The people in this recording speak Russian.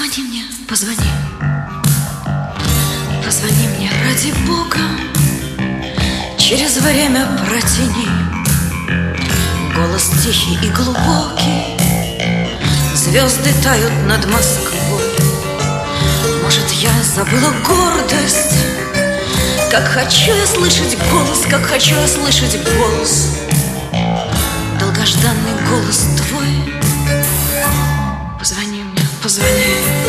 Позвони мне, позвони. Позвони мне, ради Бога. Через время протяни. Голос тихий и глубокий. Звезды тают над Москвой. Может, я забыла гордость. Как хочу я слышать голос, как хочу я слышать голос. Долгожданный голос твой. Позвони мне, позвони.